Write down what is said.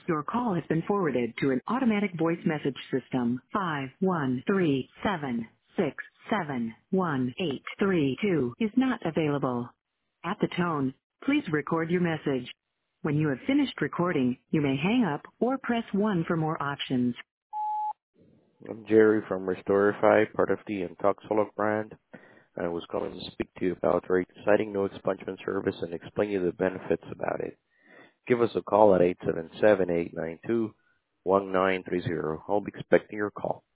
Your call has been forwarded to an automatic voice message system. 51376711832 is not available. At the tone, please record your message. When you have finished recording, you may hang up or press 1 for more options. I'm Jerry from Restorify, part of the Intoxolog brand. I was calling to speak to you about our exciting no expungement service and explain you the benefits about it. Give us a call at 877-892-1930. I'll be expecting your call.